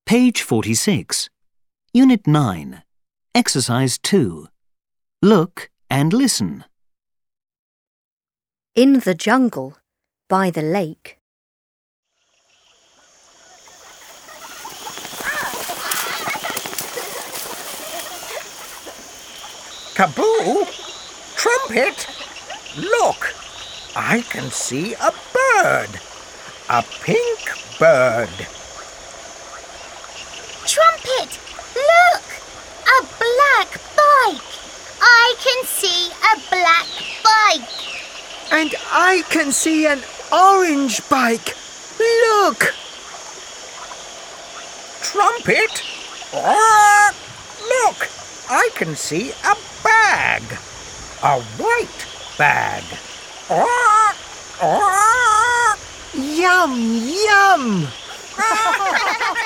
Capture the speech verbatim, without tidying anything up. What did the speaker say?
Page forty-six. Unit nine. Exercise two. Look and listen. In the jungle, by the lake. Kaboo! Trumpet! Look! I can see a bird. A pink bird. Trumpet! Look! A black bike! I can see a black bike. And I can see an orange bike. Look! Trumpet! Ah, look! I can see a bag. A white bag. Ah, ah. Yum, yum!